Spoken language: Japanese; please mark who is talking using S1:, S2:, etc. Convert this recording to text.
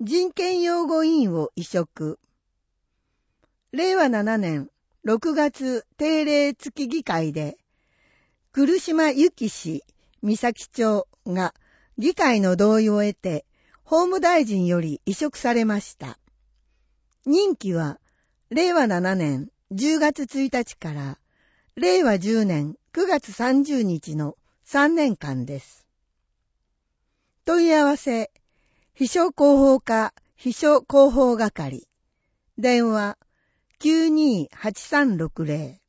S1: 人権擁護委員を委嘱。令和7年6月定例月議会で、来島由紀氏、三崎町が議会の同意を得て、法務大臣より委嘱されました。任期は、令和7年10月1日から、令和10年9月30日の3年間です。問い合わせ、秘書広報課秘書広報係、電話 928360